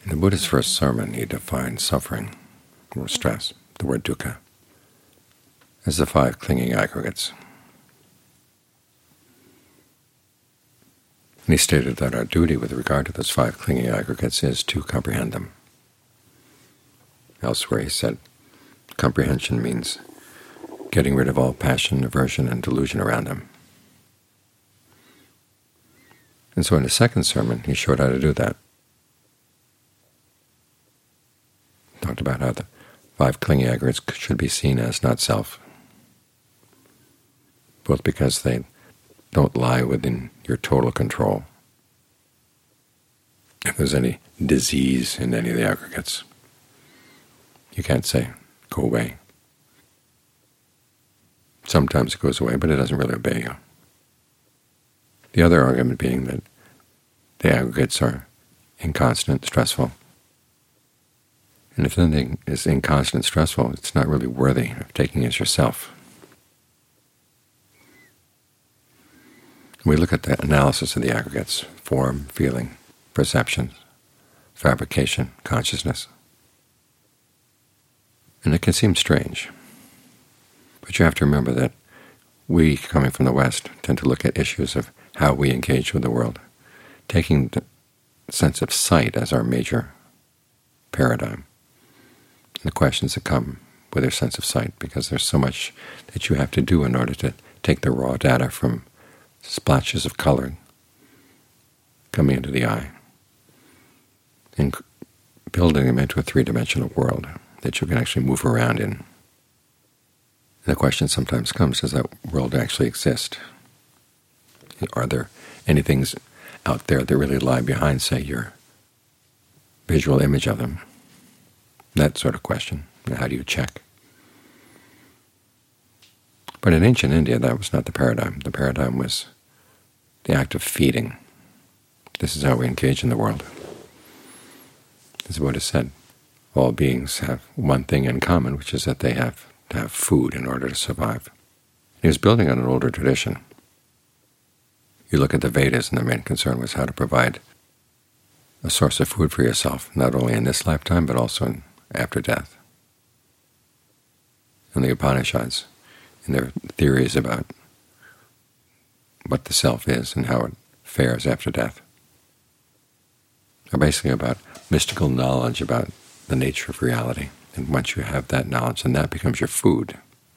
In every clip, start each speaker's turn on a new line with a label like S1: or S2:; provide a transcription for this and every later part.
S1: In the Buddha's first sermon, he defined suffering or stress, the word dukkha, as the 5 clinging aggregates. And he stated that our duty with regard to those 5 clinging aggregates is to comprehend them. Elsewhere he said, comprehension means getting rid of all passion, aversion, and delusion around them. And so in his second sermon, he showed how to do that. He talked about how the 5 clinging aggregates should be seen as not self, both because they don't lie within your total control. If there's any disease in any of the aggregates, you can't say, go away. Sometimes it goes away, but it doesn't really obey you. The other argument being that the aggregates are inconstant, stressful. And if something is inconstant, stressful, it's not really worthy of taking as yourself. We look at the analysis of the aggregates: form, feeling, perception, fabrication, consciousness. And it can seem strange, but you have to remember that we, coming from the West, tend to look at issues of how we engage with the world, taking the sense of sight as our major paradigm. And the questions that come with your sense of sight, because there's so much that you have to do in order to take the raw data from splashes of color coming into the eye and building them into a 3-dimensional world that you can actually move around in. And the question sometimes comes, does that world actually exist? Are there any things out there that really lie behind, say, your visual image of them? That sort of question. How do you check? But in ancient India, that was not the paradigm. The paradigm was the act of feeding. This is how we engage in the world. As the Buddha said, all beings have one thing in common, which is that they have to have food in order to survive. He was building on an older tradition. You look at the Vedas, and the main concern was how to provide a source of food for yourself, not only in this lifetime, but also after death. And the Upanishads, in their theories about what the self is and how it fares after death, are basically about mystical knowledge about the nature of reality. And once you have that knowledge, then that becomes your food.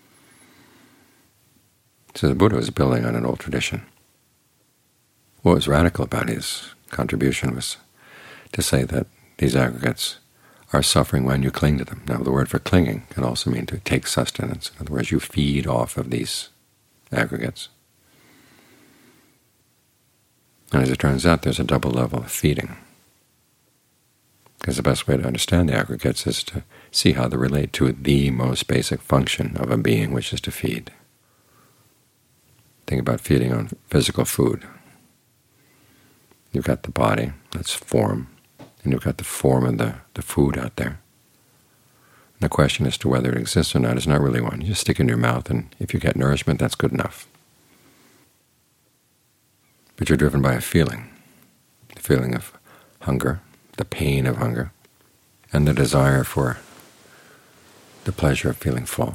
S1: So the Buddha was building on an old tradition. What was radical about his contribution was to say that these aggregates are suffering when you cling to them. Now, the word for clinging can also mean to take sustenance. In other words, you feed off of these aggregates. And as it turns out, there's a double level of feeding, because the best way to understand the aggregates is to see how they relate to the most basic function of a being, which is to feed. Think about feeding on physical food. You've got the body, that's form, and you've got the form of the food out there. And the question as to whether it exists or not is not really one. You just stick it in your mouth, and if you get nourishment, that's good enough. But you're driven by a feeling, the feeling of hunger, the pain of hunger, and the desire for the pleasure of feeling full.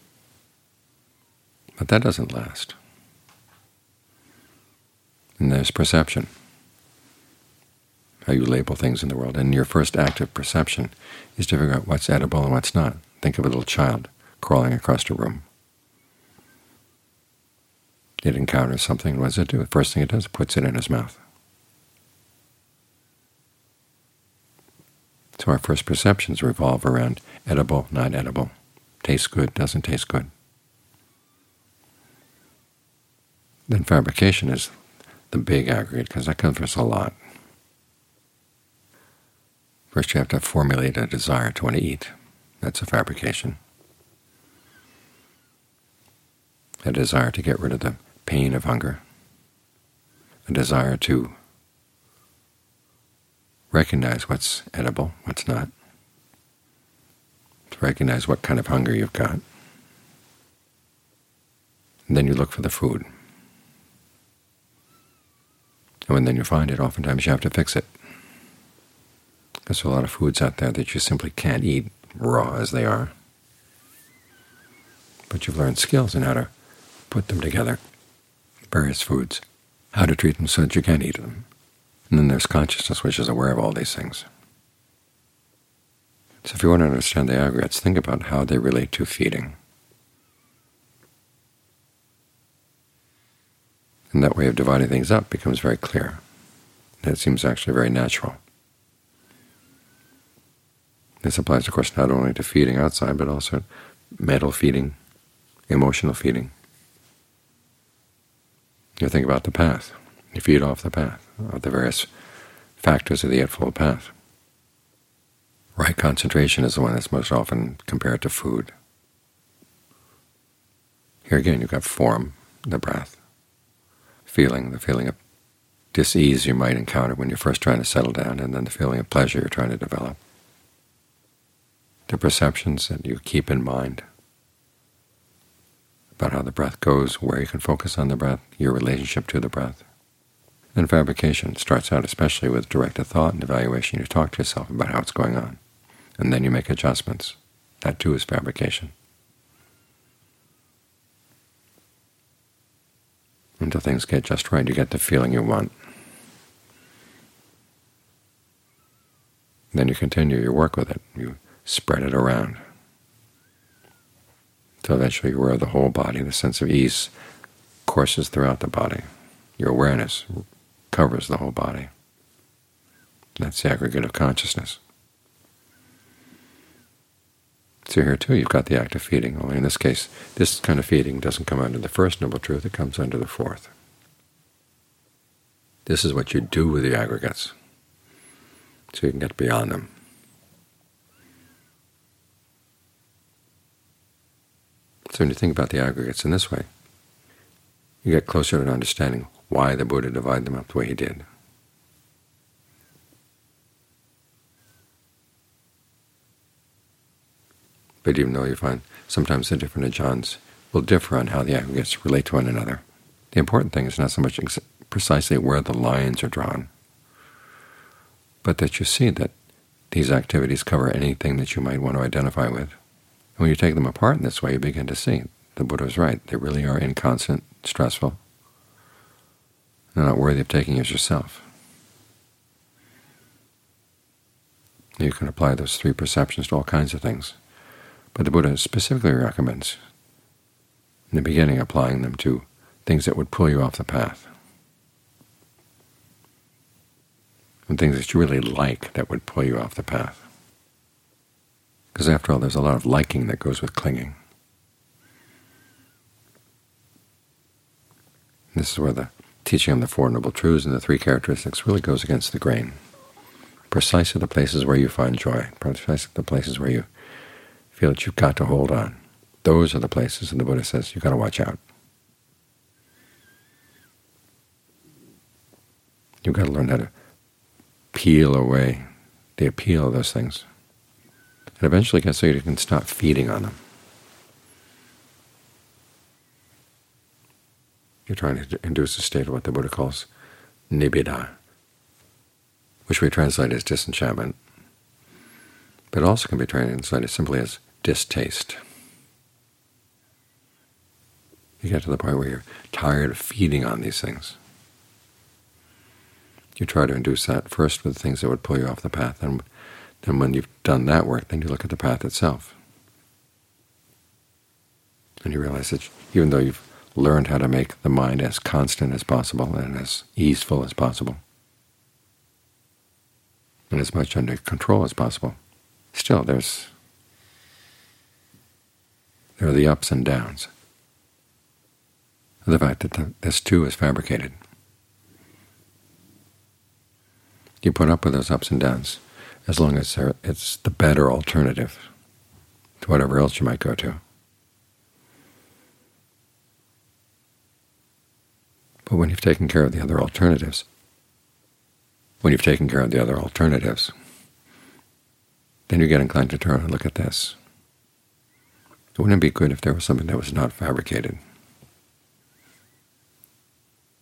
S1: But that doesn't last. And there's perception, how you label things in the world. And your first act of perception is to figure out what's edible and what's not. Think of a little child crawling across a room. It encounters something. What does it do? The first thing it does, it puts it in his mouth. So our first perceptions revolve around edible, not edible, tastes good, doesn't taste good. Then fabrication is the big aggregate, because that covers a lot. First you have to formulate a desire to want to eat. That's a fabrication. A desire to get rid of the pain of hunger. A desire to recognize what's edible, what's not. To recognize what kind of hunger you've got. And then you look for the food. And when then you find it, oftentimes you have to fix it, because because there are a lot of foods out there that you simply can't eat raw as they are. But you've learned skills in how to put them together, various foods, how to treat them so that you can eat them. And then there's consciousness, which is aware of all these things. So if you want to understand the aggregates, think about how they relate to feeding. And that way of dividing things up becomes very clear. And it seems actually very natural. This applies, of course, not only to feeding outside, but also mental feeding, emotional feeding. You think about the path. You feed off the path, of the various factors of the Eightfold Path. Right concentration is the one that's most often compared to food. Here again, you've got form, the breath, feeling, the feeling of dis-ease you might encounter when you're first trying to settle down, and then the feeling of pleasure you're trying to develop. The perceptions that you keep in mind about how the breath goes, where you can focus on the breath, your relationship to the breath. Then fabrication starts out especially with directed thought and evaluation. You talk to yourself about how it's going on, and then you make adjustments. That too is fabrication. Until things get just right, you get the feeling you want. Then you continue your work with it. You spread it around. So eventually you're aware of the whole body. The sense of ease courses throughout the body. Your awareness covers the whole body. That's the aggregate of consciousness. So here too you've got the act of feeding, only in this case this kind of feeding doesn't come under the first Noble Truth, it comes under the fourth. This is what you do with the aggregates, so you can get beyond them. So when you think about the aggregates in this way, you get closer to understanding why the Buddha divided them up the way he did. But even though you find sometimes the different ajahns will differ on how the aggregates relate to one another, the important thing is not so much precisely where the lines are drawn, but that you see that these activities cover anything that you might want to identify with. And when you take them apart in this way, you begin to see the Buddha is right. They really are inconstant, stressful. They're not worthy of taking as yourself. You can apply those three perceptions to all kinds of things. But the Buddha specifically recommends, in the beginning, applying them to things that would pull you off the path, and things that you really like that would pull you off the path. Because after all, there's a lot of liking that goes with clinging. This is where the teaching on the Four Noble Truths and the three characteristics really goes against the grain. Precisely the places where you find joy, precisely the places where you feel that you've got to hold on, those are the places, and the Buddha says, you've got to watch out. You've got to learn how to peel away the appeal of those things. And eventually get so you can stop feeding on them. You're trying to induce a state of what the Buddha calls nibbida, which we translate as disenchantment, but it also can be translated simply as distaste. You get to the point where you're tired of feeding on these things. You try to induce that first with things that would pull you off the path, and then when you've done that work, then you look at the path itself. And you realize that even though you've learned how to make the mind as constant as possible and as easeful as possible, and as much under control as possible, still there are the ups and downs of the fact that this too is fabricated. You put up with those ups and downs as long as it's the better alternative to whatever else you might go to. But when you've taken care of the other alternatives, then you get inclined to turn and look at this. Wouldn't it be good if there was something that was not fabricated?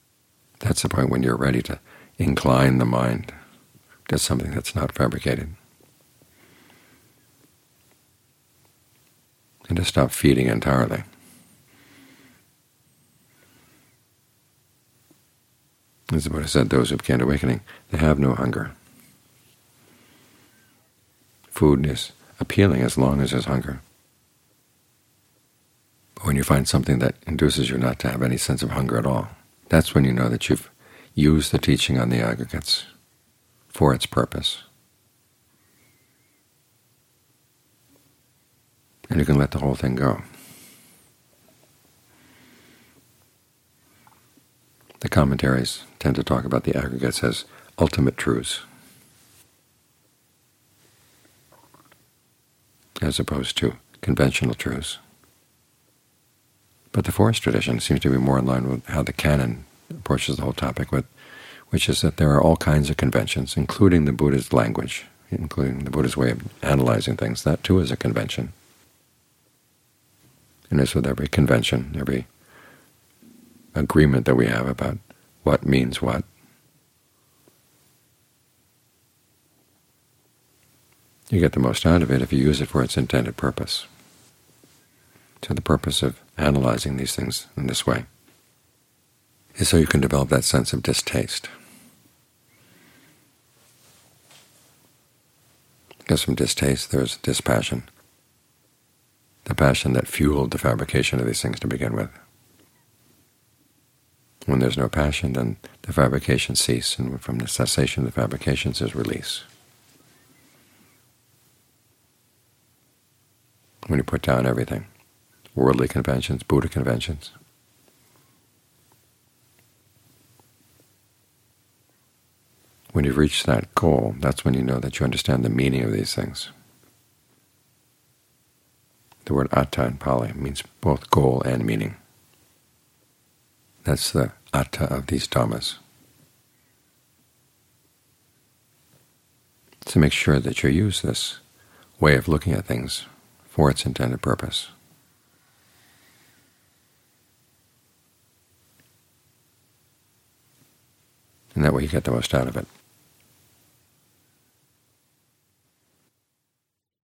S1: That's the point when you're ready to incline the mind to something that's not fabricated. and to stop feeding entirely. As the Buddha said, those who began awakening, they have no hunger. Food is appealing as long as there's hunger. But when you find something that induces you not to have any sense of hunger at all, that's when you know that you've used the teaching on the aggregates for its purpose. And you can let the whole thing go. The commentaries tend to talk about the aggregates as ultimate truths, as opposed to conventional truths. But the forest tradition seems to be more in line with how the canon approaches the whole topic, which is that there are all kinds of conventions, including the Buddha's language, including the Buddha's way of analyzing things. That too is a convention. And as with every convention, every agreement that we have about what means what, you get the most out of it if you use it for its intended purpose. So the purpose of analyzing these things in this way is so you can develop that sense of distaste. Because from distaste there's dispassion, the passion that fueled the fabrication of these things to begin with. When there's no passion, then the fabrications cease, and from the cessation of the fabrications is release. When you put down everything, worldly conventions, Buddha conventions, when you've reached that goal, that's when you know that you understand the meaning of these things. The word atta in Pali means both goal and meaning. That's the atta of these dhammas. So make sure that you use this way of looking at things for its intended purpose. And that way you get the most out of it.